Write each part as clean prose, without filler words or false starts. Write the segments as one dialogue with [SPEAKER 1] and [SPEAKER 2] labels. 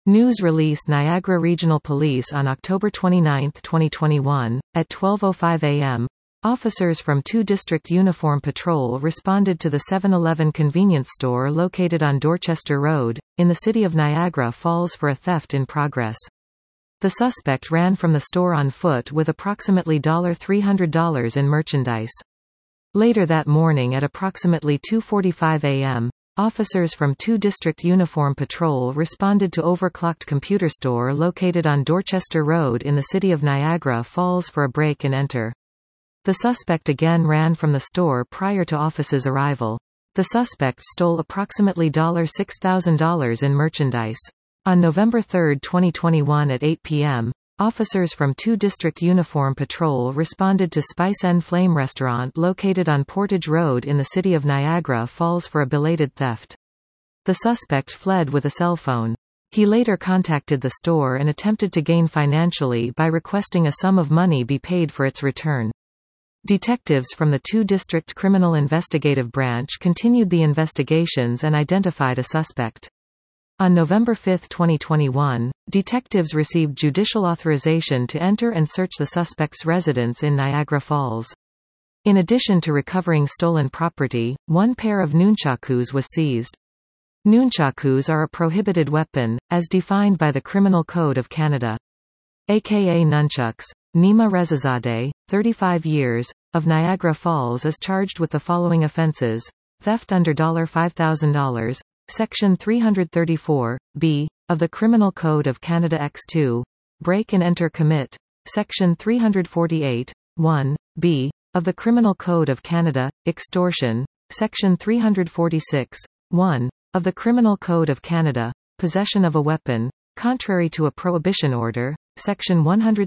[SPEAKER 1] News release Niagara Regional Police on October 29, 2021, at 12:05 a.m., officers from 2 District Uniform Patrol responded to the 7-Eleven convenience store located on Dorchester Road, in the city of Niagara Falls for a theft in progress. The suspect ran from the store on foot with approximately $300 in merchandise. Later that morning at approximately 2:45 a.m., officers from 2 District Uniform Patrol responded to overclocked computer store located on Dorchester Road in the city of Niagara Falls for a break and enter. The suspect again ran from the store prior to officers' arrival. The suspect stole approximately $6,000 in merchandise. On November 3, 2021 at 8 p.m., officers from 2 District Uniform Patrol responded to Spice & Flame restaurant located on Portage Road in the city of Niagara Falls for a belated theft. The suspect fled with a cell phone. He later contacted the store and attempted to gain financially by requesting a sum of money be paid for its return. Detectives from the 2 District Criminal Investigative Branch continued the investigations and identified a suspect. On November 5, 2021, detectives received judicial authorization to enter and search the suspect's residence in Niagara Falls. In addition to recovering stolen property, 1 pair of nunchakus was seized. Nunchakus are a prohibited weapon, as defined by the Criminal Code of Canada. AKA nunchucks. Nima Rezazadeh, 35 years, of Niagara Falls is charged with the following offenses: theft under $5,000, Section 334, B, of the Criminal Code of Canada X2, break and enter commit, Section 348, 1, B, of the Criminal Code of Canada, extortion, Section 346, 1, of the Criminal Code of Canada, possession of a weapon, contrary to a prohibition order, Section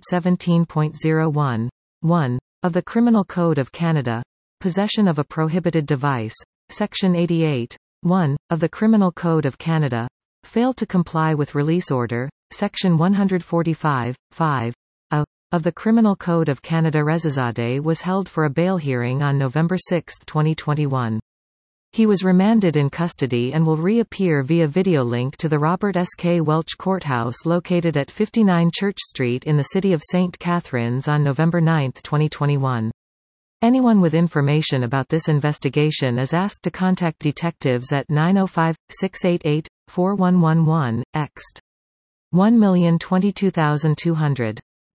[SPEAKER 1] 117.01, 1, of the Criminal Code of Canada, possession of a prohibited device, Section 88, 1, of the Criminal Code of Canada, failed to comply with release order, Section 145, 5, of the Criminal Code of Canada. Rezazadeh was held for a bail hearing on November 6, 2021. He was remanded in custody and will reappear via video link to the Robert S. K. Welch Courthouse located at 59 Church Street in the city of St. Catharines on November 9, 2021. Anyone with information about this investigation is asked to contact detectives at 905-688-4111, ext. 1,022,200.